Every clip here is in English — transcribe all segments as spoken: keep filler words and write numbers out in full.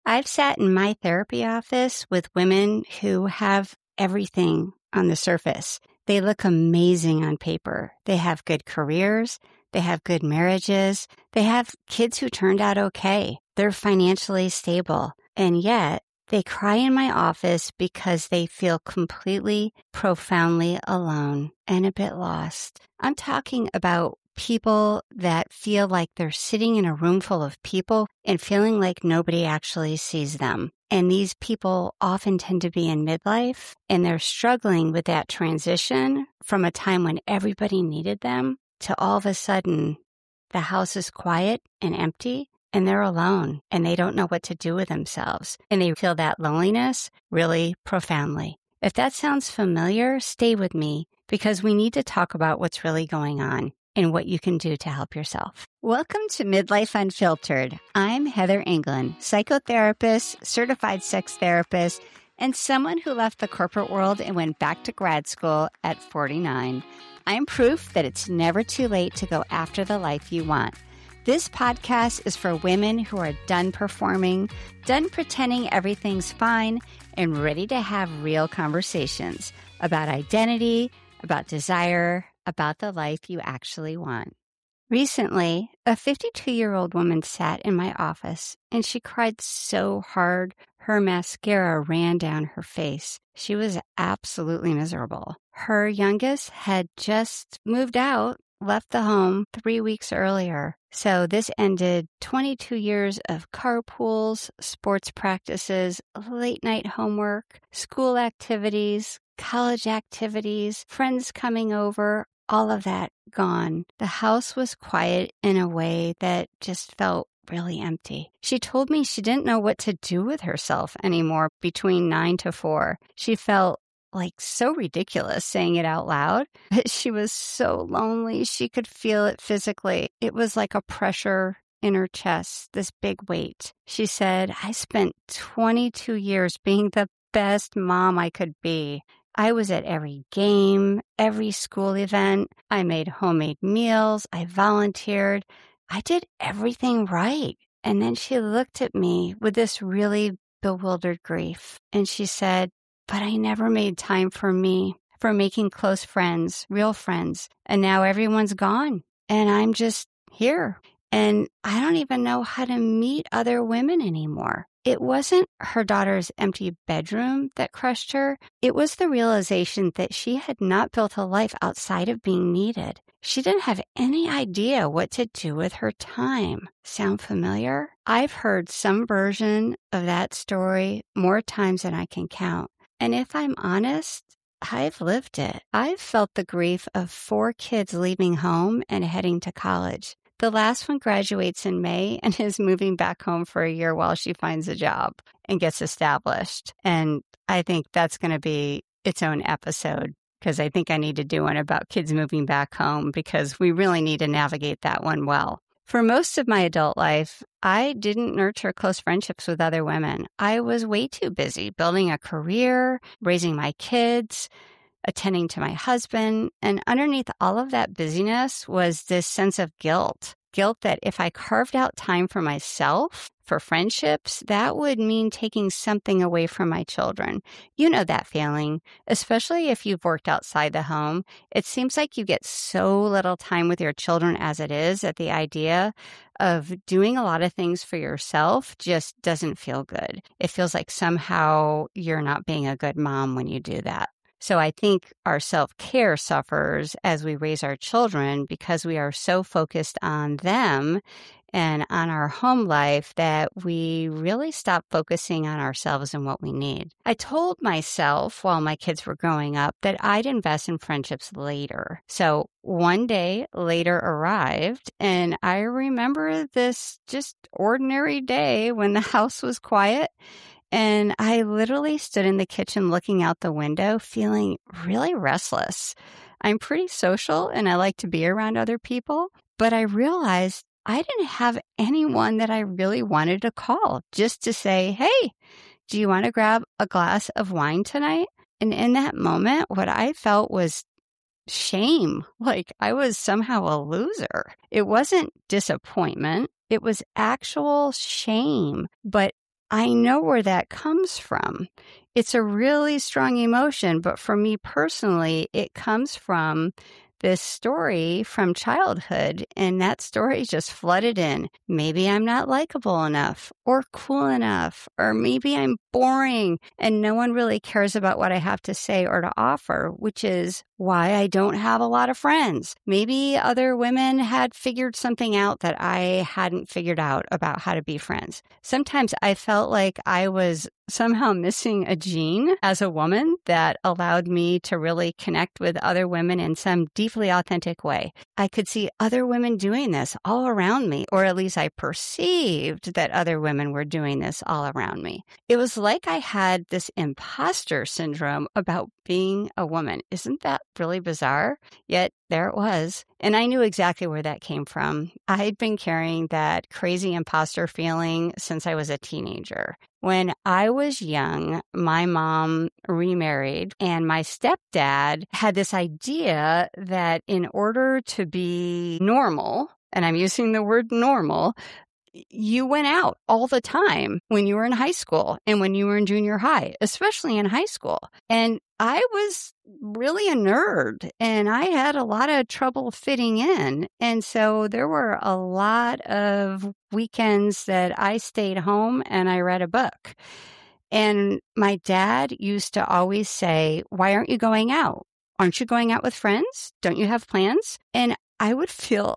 I've sat in my therapy office with women who have everything on the surface. They look amazing on paper. They have good careers. They have good marriages. They have kids who turned out okay. They're financially stable. And yet they cry in my office because they feel completely, profoundly alone and a bit lost. I'm talking about people that feel like they're sitting in a room full of people and feeling like nobody actually sees them. And these people often tend to be in midlife, and they're struggling with that transition from a time when everybody needed them to all of a sudden the house is quiet and empty and they're alone and they don't know what to do with themselves. And they feel that loneliness really profoundly. If that sounds familiar, stay with me because we need to talk about what's really going on and what you can do to help yourself. Welcome to Midlife Unfiltered. I'm Heather England, psychotherapist, certified sex therapist, and someone who left the corporate world and went back to grad school at forty-nine. I'm proof that it's never too late to go after the life you want. This podcast is for women who are done performing, done pretending everything's fine, and ready to have real conversations about identity, about desire, about the life you actually want. Recently, a fifty-two-year-old woman sat in my office and she cried so hard her mascara ran down her face. She was absolutely miserable. Her youngest had just moved out, left the home three weeks earlier. So this ended twenty-two years of carpools, sports practices, late night homework, school activities, college activities, friends coming over, all of that gone. The house was quiet in a way that just felt really empty. She told me she didn't know what to do with herself anymore between nine to four. She felt like so ridiculous saying it out loud, but she was so lonely. She could feel it physically. It was like a pressure in her chest, this big weight. She said, I spent twenty-two years being the best mom I could be. I was at every game, every school event. I made homemade meals. I volunteered. I did everything right. And then she looked at me with this really bewildered grief. And she said, but I never made time for me, for making close friends, real friends. And now everyone's gone. And I'm just here. And I don't even know how to meet other women anymore. It wasn't her daughter's empty bedroom that crushed her. It was the realization that she had not built a life outside of being needed. She didn't have any idea what to do with her time. Sound familiar? I've heard some version of that story more times than I can count. And if I'm honest, I've lived it. I've felt the grief of four kids leaving home and heading to college. The last one graduates in May and is moving back home for a year while she finds a job and gets established. And I think that's going to be its own episode because I think I need to do one about kids moving back home because we really need to navigate that one well. For most of my adult life, I didn't nurture close friendships with other women. I was way too busy building a career, raising my kids, attending to my husband, and underneath all of that busyness was this sense of guilt. Guilt that if I carved out time for myself, for friendships, that would mean taking something away from my children. You know that feeling, especially if you've worked outside the home. It seems like you get so little time with your children as it is that the idea of doing a lot of things for yourself just doesn't feel good. It feels like somehow you're not being a good mom when you do that. So I think our self-care suffers as we raise our children because we are so focused on them and on our home life that we really stop focusing on ourselves and what we need. I told myself while my kids were growing up that I'd invest in friendships later. So one day later arrived, and I remember this just ordinary day when the house was quiet. And I literally stood in the kitchen looking out the window, feeling really restless. I'm pretty social and I like to be around other people, but I realized I didn't have anyone that I really wanted to call just to say, hey, do you want to grab a glass of wine tonight? And in that moment, what I felt was shame, like I was somehow a loser. It wasn't disappointment. It was actual shame, but I know where that comes from. It's a really strong emotion, but for me personally, it comes from this story from childhood, and that story just flooded in. Maybe I'm not likable enough or cool enough, or maybe I'm boring and no one really cares about what I have to say or to offer, which is why I don't have a lot of friends. Maybe other women had figured something out that I hadn't figured out about how to be friends. Sometimes I felt like I was somehow missing a gene as a woman that allowed me to really connect with other women in some deeply authentic way. I could see other women doing this all around me, or at least I perceived that other women were doing this all around me. It was like I had this imposter syndrome about being a woman. Isn't that really bizarre? Yet there it was. And I knew exactly where that came from. I had been carrying that crazy imposter feeling since I was a teenager. When I was young, my mom remarried, and my stepdad had this idea that in order to be normal, and I'm using the word normal, you went out all the time when you were in high school and when you were in junior high, especially in high school. And I was really a nerd and I had a lot of trouble fitting in. And so there were a lot of weekends that I stayed home and I read a book. And my dad used to always say, "Why aren't you going out? Aren't you going out with friends? Don't you have plans?" And I would feel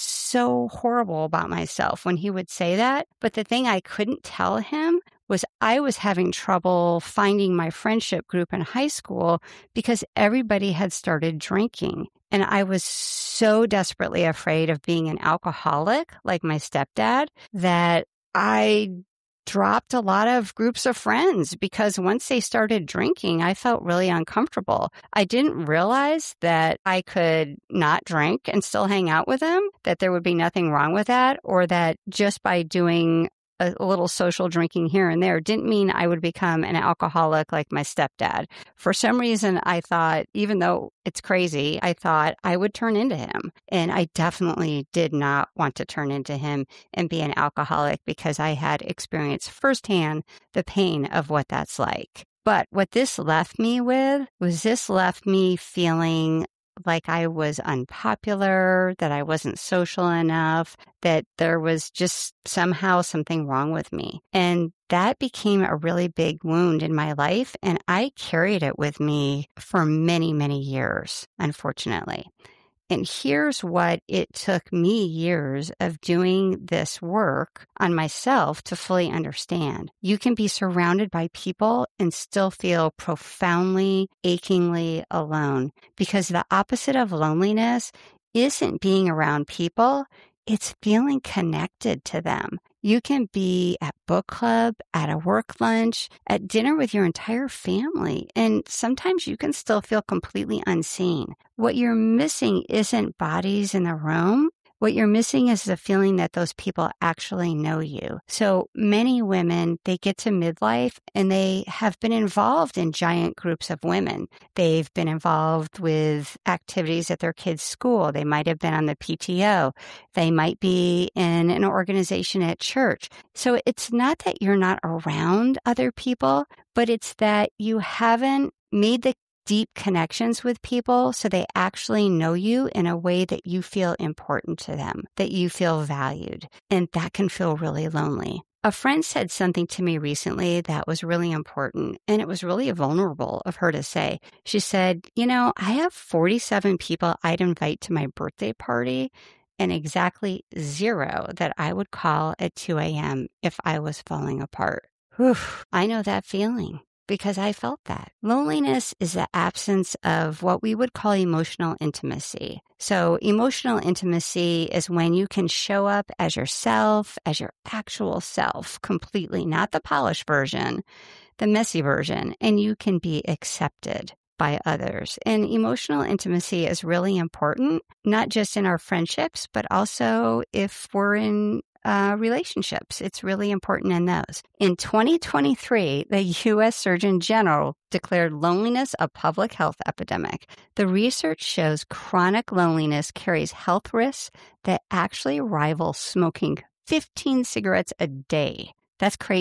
so horrible about myself when he would say that. But the thing I couldn't tell him was I was having trouble finding my friendship group in high school because everybody had started drinking. And I was so desperately afraid of being an alcoholic like my stepdad that I dropped a lot of groups of friends because once they started drinking, I felt really uncomfortable. I didn't realize that I could not drink and still hang out with them, that there would be nothing wrong with that, or that just by doing a little social drinking here and there didn't mean I would become an alcoholic like my stepdad. For some reason, I thought, even though it's crazy, I thought I would turn into him. And I definitely did not want to turn into him and be an alcoholic because I had experienced firsthand the pain of what that's like. But what this left me with was this left me feeling like I was unpopular, that I wasn't social enough, that there was just somehow something wrong with me. And that became a really big wound in my life. And I carried it with me for many, many years, unfortunately. And here's what it took me years of doing this work on myself to fully understand. You can be surrounded by people and still feel profoundly, achingly alone, because the opposite of loneliness isn't being around people. It's feeling connected to them. You can be at book club, at a work lunch, at dinner with your entire family, and sometimes you can still feel completely unseen. What you're missing isn't bodies in the room. What you're missing is the feeling that those people actually know you. So many women, they get to midlife and they have been involved in giant groups of women. They've been involved with activities at their kids' school. They might have been on the P T O. They might be in an organization at church. So it's not that you're not around other people, but it's that you haven't made the deep connections with people so they actually know you in a way that you feel important to them, that you feel valued. And that can feel really lonely. A friend said something to me recently that was really important, and it was really vulnerable of her to say. She said, you know, I have forty-seven people I'd invite to my birthday party and exactly zero that I would call at two a.m. if I was falling apart. Whew, I know that feeling. Because I felt that. Loneliness is the absence of what we would call emotional intimacy. So emotional intimacy is when you can show up as yourself, as your actual self, completely, not the polished version, the messy version, and you can be accepted by others. And emotional intimacy is really important, not just in our friendships, but also if we're in Uh, relationships. It's really important in those. In twenty twenty-three, the U S Surgeon General declared loneliness a public health epidemic. The research shows chronic loneliness carries health risks that actually rival smoking fifteen cigarettes a day. That's crazy.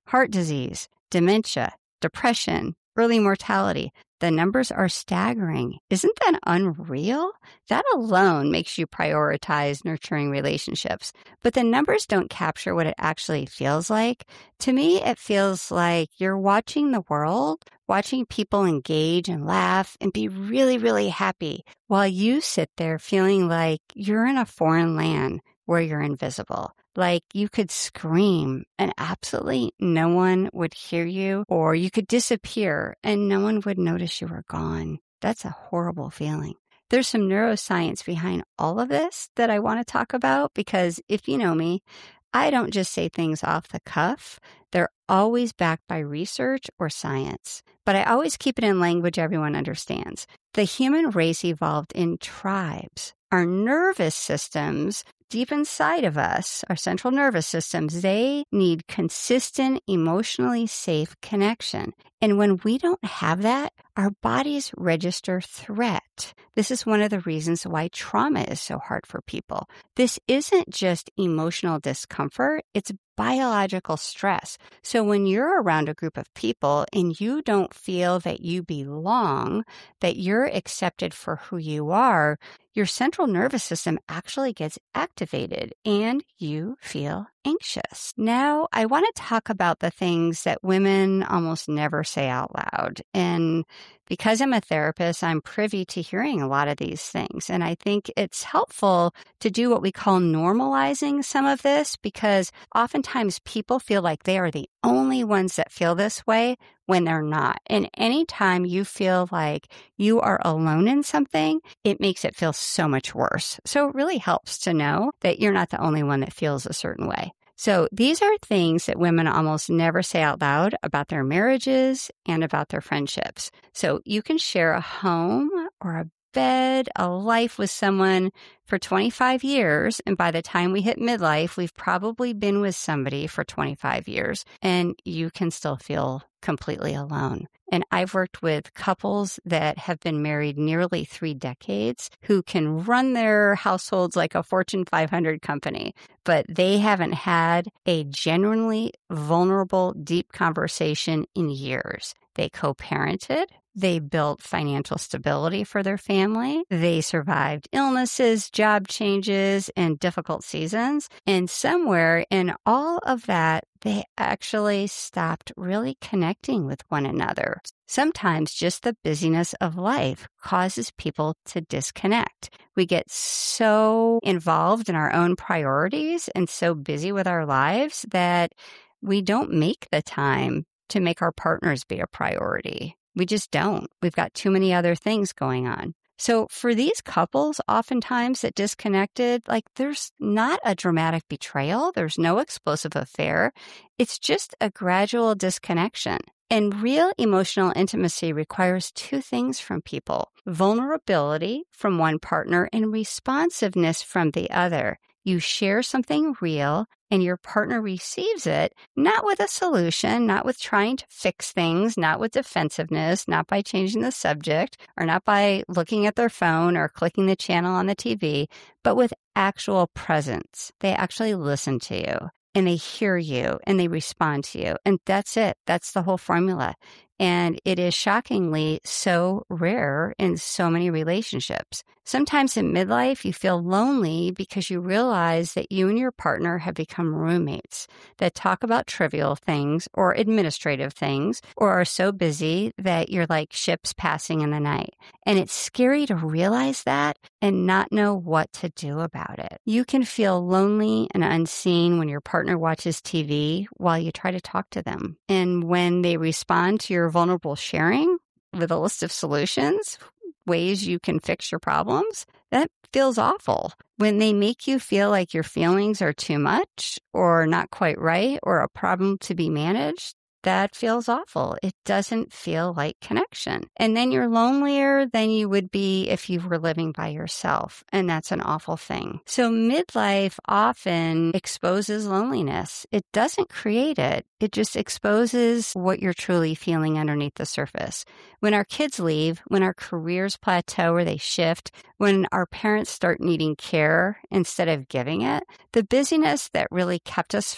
heart disease, dementia, depression, early mortality. The numbers are staggering. Isn't that unreal? That alone makes you prioritize nurturing relationships. But the numbers don't capture what it actually feels like. To me, it feels like you're watching the world, watching people engage and laugh and be really, really happy while you sit there feeling like you're in a foreign land where you're invisible. Like you could scream and absolutely no one would hear you, or you could disappear and no one would notice you were gone. That's a horrible feeling. There's some neuroscience behind all of this that I want to talk about because if you know me, I don't just say things off the cuff. They're always backed by research or science, but I always keep it in language everyone understands. The human race evolved in tribes. Our nervous systems deep inside of us, our central nervous systems, they need consistent, emotionally safe connection. And when we don't have that, our bodies register threat. This is one of the reasons why trauma is so hard for people. This isn't just emotional discomfort, it's biological stress. So when you're around a group of people and you don't feel that you belong, that you're accepted for who you are, your central nervous system actually gets activated and you feel anxious. Now, I want to talk about the things that women almost never say out loud. And because I'm a therapist, I'm privy to hearing a lot of these things. And I think it's helpful to do what we call normalizing some of this because oftentimes people feel like they are the only ones that feel this way when they're not. And anytime you feel like you are alone in something, it makes it feel so much worse. So it really helps to know that you're not the only one that feels a certain way. So these are things that women almost never say out loud about their marriages and about their friendships. So you can share a home or a bed, a life with someone for twenty-five years. And by the time we hit midlife, we've probably been with somebody for twenty-five years and you can still feel completely alone. And I've worked with couples that have been married nearly three decades who can run their households like a Fortune five hundred company, but they haven't had a genuinely vulnerable, deep conversation in years. They co-parented. They built financial stability for their family. They survived illnesses, job changes, and difficult seasons. And somewhere in all of that, they actually stopped really connecting with one another. Sometimes just the busyness of life causes people to disconnect. We get so involved in our own priorities and so busy with our lives that we don't make the time to make our partners be a priority. We just don't. We've got too many other things going on. So for these couples, oftentimes that disconnected, like there's not a dramatic betrayal. There's no explosive affair. It's just a gradual disconnection. And real emotional intimacy requires two things from people: vulnerability from one partner and responsiveness from the other. You share something real and your partner receives it, not with a solution, not with trying to fix things, not with defensiveness, not by changing the subject, or not by looking at their phone or clicking the channel on the T V, but with actual presence. They actually listen to you and they hear you and they respond to you. And that's it. That's the whole formula. And it is shockingly so rare in so many relationships. Sometimes in midlife, you feel lonely because you realize that you and your partner have become roommates that talk about trivial things or administrative things or are so busy that you're like ships passing in the night. And it's scary to realize that and not know what to do about it. You can feel lonely and unseen when your partner watches T V while you try to talk to them. And when they respond to your vulnerable sharing with a list of solutions, ways you can fix your problems, that feels awful. When they make you feel like your feelings are too much or not quite right or a problem to be managed, that feels awful. It doesn't feel like connection. And then you're lonelier than you would be if you were living by yourself. And that's an awful thing. So midlife often exposes loneliness. It doesn't create it. It just exposes what you're truly feeling underneath the surface. When our kids leave, when our careers plateau or they shift, when our parents start needing care instead of giving it, the busyness that really kept us from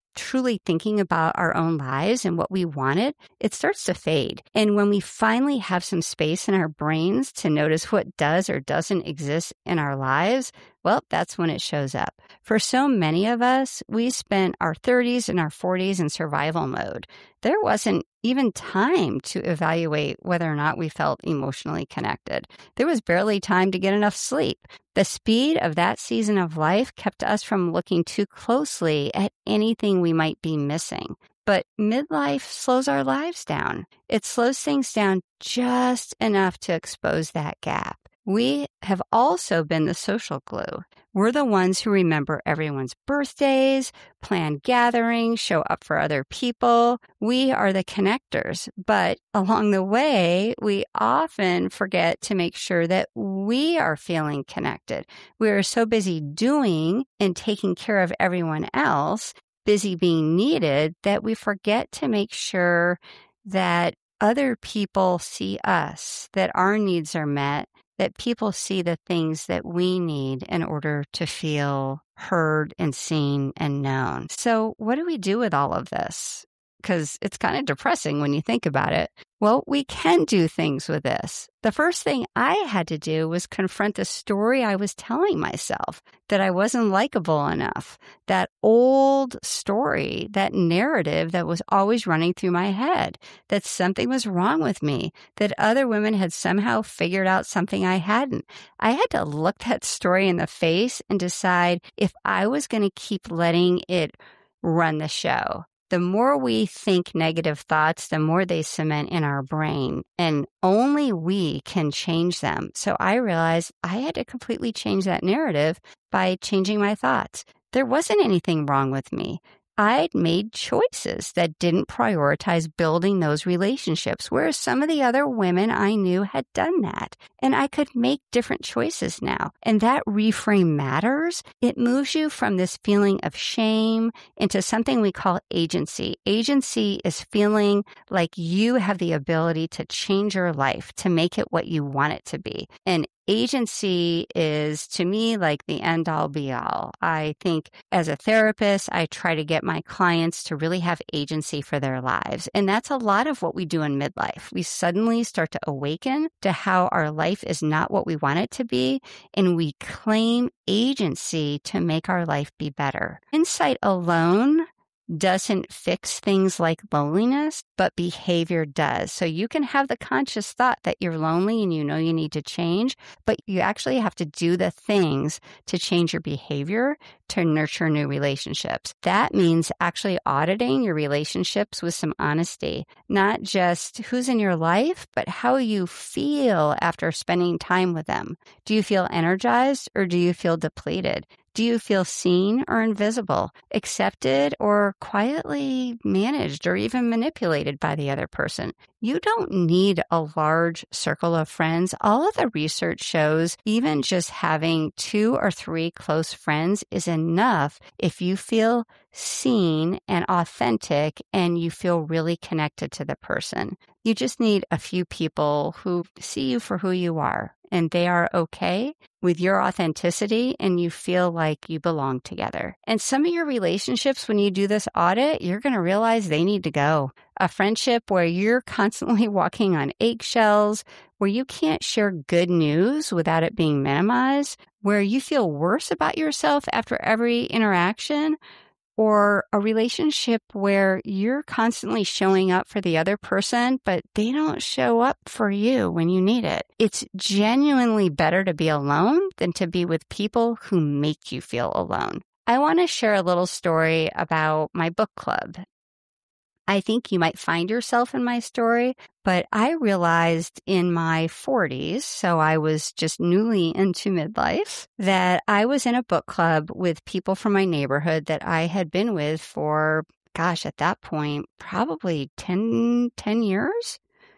truly thinking about our own lives and what we wanted, it starts to fade. And when we finally have some space in our brains to notice what does or doesn't exist in our lives, well, that's when it shows up. For so many of us, we spent our thirties and our forties in survival mode. There wasn't even time to evaluate whether or not we felt emotionally connected. There was barely time to get enough sleep. The speed of that season of life kept us from looking too closely at anything we might be missing. But midlife slows our lives down. It slows things down just enough to expose that gap. We have also been the social glue. We're the ones who remember everyone's birthdays, plan gatherings, show up for other people. We are the connectors. But along the way, we often forget to make sure that we are feeling connected. We are so busy doing and taking care of everyone else, busy being needed, that we forget to make sure that other people see us, that our needs are met, that people see the things that we need in order to feel heard and seen and known. So what do we do with all of this? Because it's kind of depressing when you think about it. Well, we can do things with this. The first thing I had to do was confront the story I was telling myself, that I wasn't likable enough. That old story, that narrative that was always running through my head, that something was wrong with me, that other women had somehow figured out something I hadn't. I had to look that story in the face and decide if I was going to keep letting it run the show. The more we think negative thoughts, the more they cement in our brain, and only we can change them. So I realized I had to completely change that narrative by changing my thoughts. There wasn't anything wrong with me. I'd made choices that didn't prioritize building those relationships, whereas some of the other women I knew had done that. And I could make different choices now. And that reframe matters. It moves you from this feeling of shame into something we call agency. Agency is feeling like you have the ability to change your life, to make it what you want it to be. And agency is, to me, like the end-all be-all. I think as a therapist, I try to get my clients to really have agency for their lives. And that's a lot of what we do in midlife. We suddenly start to awaken to how our life is not what we want it to be, and we claim agency to make our life be better. Insight alone doesn't fix things like loneliness, but behavior does. So you can have the conscious thought that you're lonely and you know you need to change, but you actually have to do the things to change your behavior to nurture new relationships. That means actually auditing your relationships with some honesty, not just who's in your life, but how you feel after spending time with them. Do you feel energized or do you feel depleted? Do you feel seen or invisible, accepted or quietly managed or even manipulated by the other person? You don't need a large circle of friends. All of the research shows even just having two or three close friends is enough if you feel seen and authentic and you feel really connected to the person. You just need a few people who see you for who you are, and they are okay with your authenticity and you feel like you belong together. And some of your relationships, when you do this audit, you're going to realize they need to go. A friendship where you're constantly walking on eggshells, where you can't share good news without it being minimized, where you feel worse about yourself after every interaction, or a relationship where you're constantly showing up for the other person, but they don't show up for you when you need it. It's genuinely better to be alone than to be with people who make you feel alone. I want to share a little story about my book club. I think you might find yourself in my story, but I realized in my forties, so I was just newly into midlife, that I was in a book club with people from my neighborhood that I had been with for, gosh, at that point, probably ten, ten years.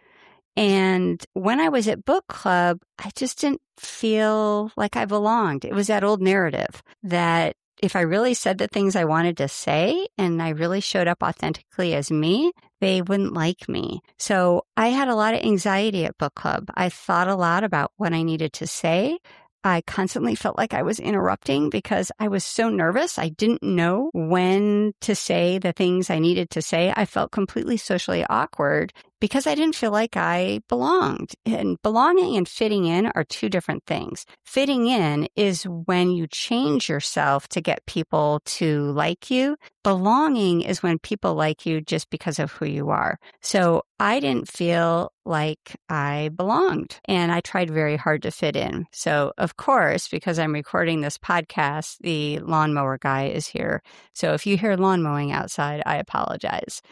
And when I was at book club, I just didn't feel like I belonged. It was that old narrative that if I really said the things I wanted to say and I really showed up authentically as me, they wouldn't like me. So I had a lot of anxiety at book club. I thought a lot about what I needed to say. I constantly felt like I was interrupting because I was so nervous. I didn't know when to say the things I needed to say. I felt completely socially awkward because I didn't feel like I belonged. And belonging and fitting in are two different things. Fitting in is when you change yourself to get people to like you. Belonging is when people like you just because of who you are. So I didn't feel like I belonged, and I tried very hard to fit in. So, of course, because I'm recording this podcast, the lawnmower guy is here. So if you hear lawn mowing outside, I apologize.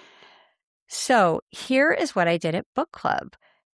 So here is what I did at book club.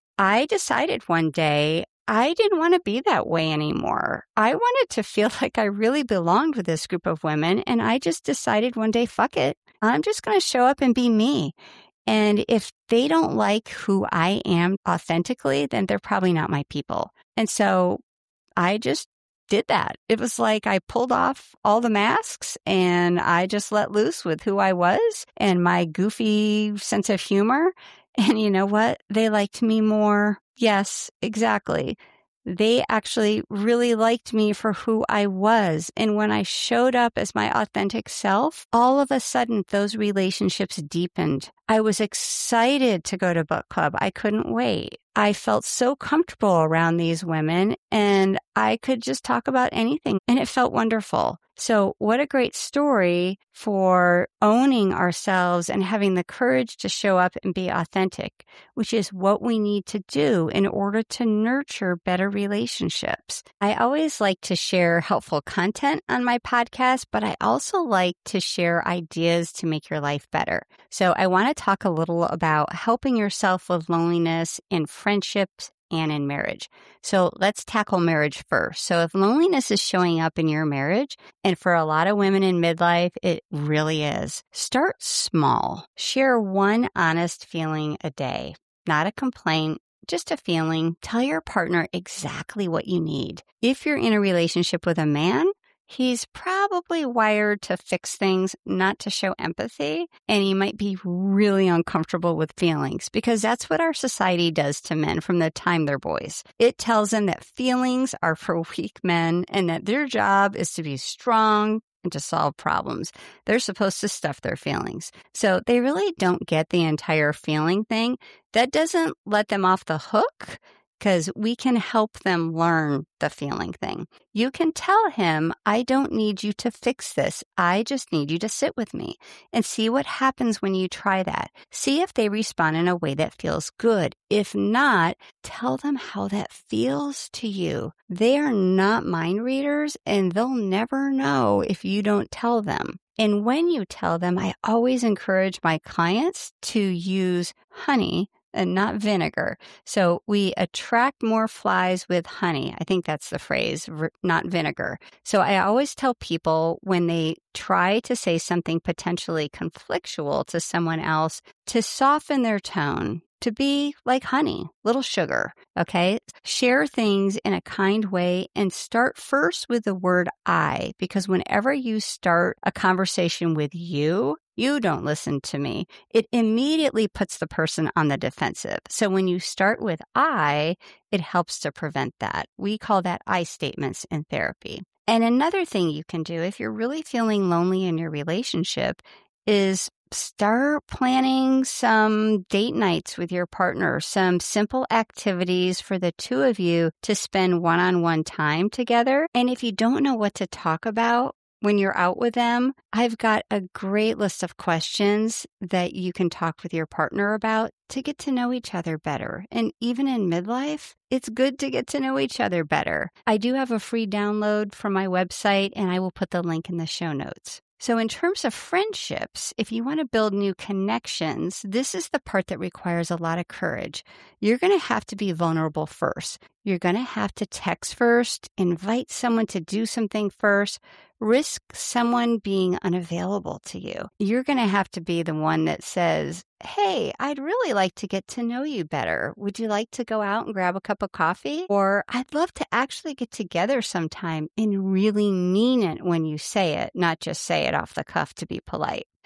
I decided one day I didn't want to be that way anymore. I wanted to feel like I really belonged with this group of women, and I just decided one day, fuck it. I'm just going to show up and be me. And if they don't like who I am authentically, then they're probably not my people. And so I just did that. It was like I pulled off all the masks and I just let loose with who I was and my goofy sense of humor. And you know what? They liked me more. Yes, exactly. They actually really liked me for who I was. And when I showed up as my authentic self, all of a sudden those relationships deepened. I was excited to go to book club. I couldn't wait. I felt so comfortable around these women and I could just talk about anything and it felt wonderful. So what a great story for owning ourselves and having the courage to show up and be authentic, which is what we need to do in order to nurture better relationships. I always like to share helpful content on my podcast, but I also like to share ideas to make your life better. So I want to talk a little about helping yourself with loneliness in friendships and in marriage. So let's tackle marriage first. So if loneliness is showing up in your marriage, and for a lot of women in midlife, it really is, start small. Share one honest feeling a day, not a complaint, just a feeling. Tell your partner exactly what you need. If you're in a relationship with a man, he's probably wired to fix things, not to show empathy, and he might be really uncomfortable with feelings because that's what our society does to men from the time they're boys. It tells them that feelings are for weak men and that their job is to be strong and to solve problems. They're supposed to stuff their feelings. So they really don't get the entire feeling thing. That doesn't let them off the hook, because we can help them learn the feeling thing. You can tell him, I don't need you to fix this. I just need you to sit with me and see what happens when you try that. See if they respond in a way that feels good. If not, tell them how that feels to you. They are not mind readers and they'll never know if you don't tell them. And when you tell them, I always encourage my clients to use honey and not vinegar. So we attract more flies with honey. I think that's the phrase, not vinegar. So I always tell people when they try to say something potentially conflictual to someone else to soften their tone, to be like honey, little sugar, okay? Share things in a kind way and start first with the word I, because whenever you start a conversation with you, you don't listen to me, it immediately puts the person on the defensive. So when you start with I, it helps to prevent that. We call that I statements in therapy. And another thing you can do if you're really feeling lonely in your relationship is start planning some date nights with your partner, some simple activities for the two of you to spend one-on-one time together. And if you don't know what to talk about when you're out with them, I've got a great list of questions that you can talk with your partner about to get to know each other better. And even in midlife, it's good to get to know each other better. I do have a free download from my website, and I will put the link in the show notes. So in terms of friendships, if you want to build new connections, this is the part that requires a lot of courage. You're going to have to be vulnerable first. You're going to have to text first, invite someone to do something first, risk someone being unavailable to you. You're going to have to be the one that says, hey, I'd really like to get to know you better. Would you like to go out and grab a cup of coffee? Or I'd love to actually get together sometime, and really mean it when you say it, not just say it off the cuff to be polite.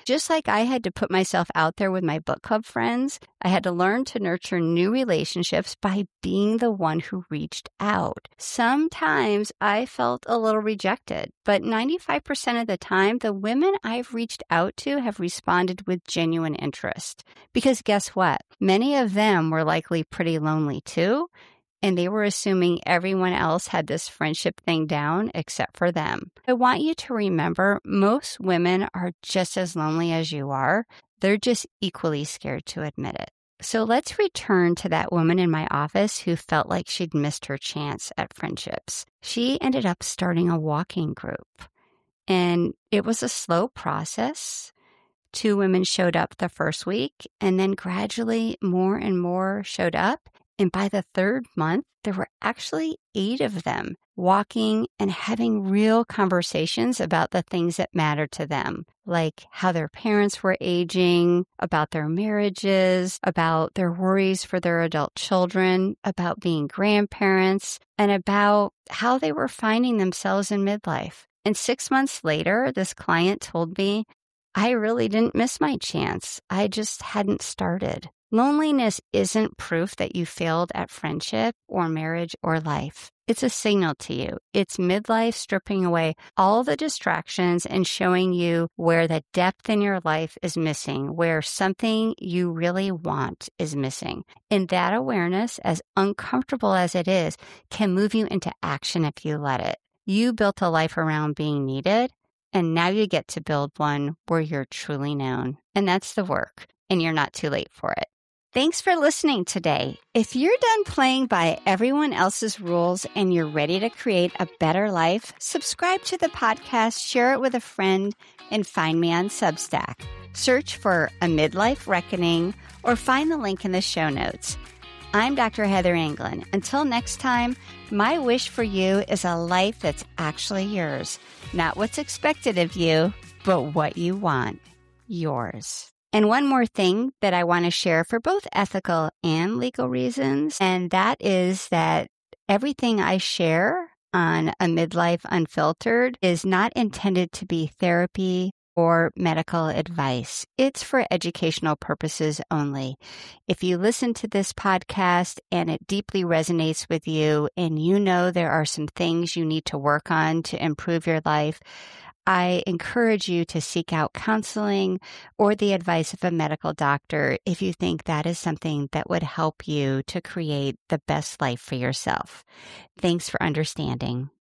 Just like I had to put myself out there with my book club friends, I had to learn to nurture new relationships by being the one who reached out. Sometimes I felt a little rejected, but ninety-five percent of the time, the women I've reached out to have responded with genuine interest. Because guess what? Many of them were likely pretty lonely too, and they were assuming everyone else had this friendship thing down except for them. I want you to remember most women are just as lonely as you are. They're just equally scared to admit it. So let's return to that woman in my office who felt like she'd missed her chance at friendships. She ended up starting a walking group, and it was a slow process. Two women showed up the first week, and then gradually more and more showed up. And by the third month, there were actually eight of them walking and having real conversations about the things that matter to them, like how their parents were aging, about their marriages, about their worries for their adult children, about being grandparents, and about how they were finding themselves in midlife. And six months later, this client told me, I really didn't miss my chance. I just hadn't started. Loneliness isn't proof that you failed at friendship or marriage or life. It's a signal to you. It's midlife stripping away all the distractions and showing you where the depth in your life is missing, where something you really want is missing. And that awareness, as uncomfortable as it is, can move you into action if you let it. You built a life around being needed, and now you get to build one where you're truly known. And that's the work, and you're not too late for it. Thanks for listening today. If you're done playing by everyone else's rules and you're ready to create a better life, subscribe to the podcast, share it with a friend, and find me on Substack. Search for A Midlife Reckoning or find the link in the show notes. I'm Doctor Heather Anglin. Until next time, my wish for you is a life that's actually yours. Not what's expected of you, but what you want. Yours. And one more thing that I want to share for both ethical and legal reasons, and that is that everything I share on A Midlife Unfiltered is not intended to be therapy or medical advice. It's for educational purposes only. If you listen to this podcast and it deeply resonates with you and you know there are some things you need to work on to improve your life, I encourage you to seek out counseling or the advice of a medical doctor if you think that is something that would help you to create the best life for yourself. Thanks for understanding.